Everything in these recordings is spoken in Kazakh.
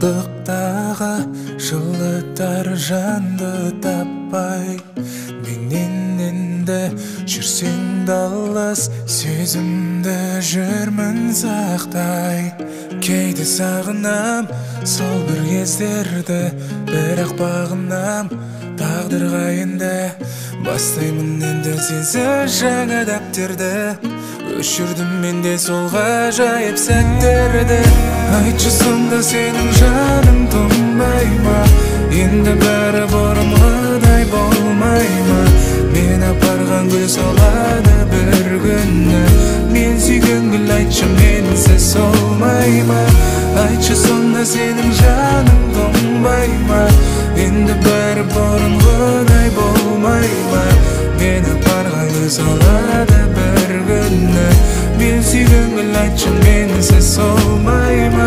Жалғыздықтағы жылытар жанды таппай, менен енді жүрсең далас, сөзімді жүрмін сақтай. Кейде сағынам сол бір кездерді, бірақ бағынам тағдырға енді. Бастаймын енді сенсіз жаңа дәптерді, өшірдім менде сол ғажайып сәттерді. Айтшы сонда сенің жаның тоңбай ма? Енді бәрі бұрынғыдай болмай ма? Мен апарған гүл солады бір күні, мен сүйген гүл. Айтшы менсіз солмай ма? Айтшы сонда сенің жаның тоңбай ма? Енді бәрі бұрынғыдай болмай ма? Мен апарған гүл солады бір күні, мен сүйген гүл. Айтшы менсіз солмай ма?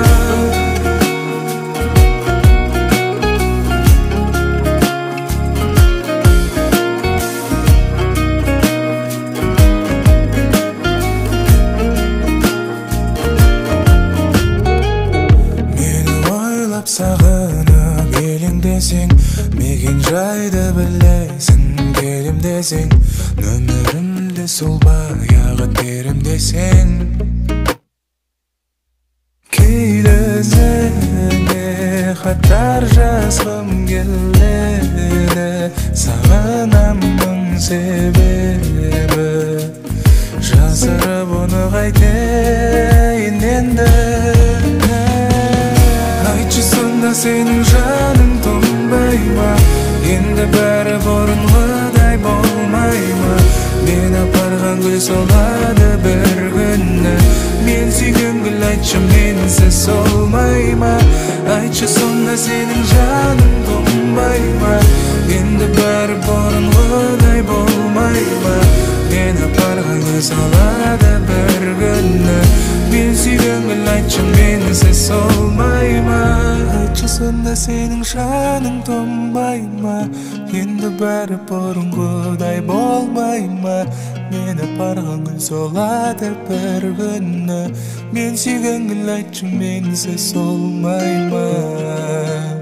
Сағынып елеңдесең, мекен жайды білесің. Келем десең, нөмірімді сол баяғы терім десең. Кейде өзіңе хаттар жазғым келеді, сағынамның себебі. Жасырып оны қайтейін енді. Айтшы сонда сенің жаның тоңбай ма? Енді бәрі бұрынғыдай болмай ма? Мен апарған гүл солады бір күні, мен сүйген гүл. Айтшы менсіз солмай ма? Айтшы сонда сенің жаның тоңбай ма? Енді бәрі бұрынғыдай болмай ма? Мен апарған гүл солады бір күні, мен сүйген гүл. Айтшы менсіз солмай ма? Айтшы сонда сенің жаның тоңбай ма? Енді бәрі бұрынғыдай болмай ма? Мен апарған гүл солады бір күні, мен сүйген гүл. Айтшы менсіз солмай ма?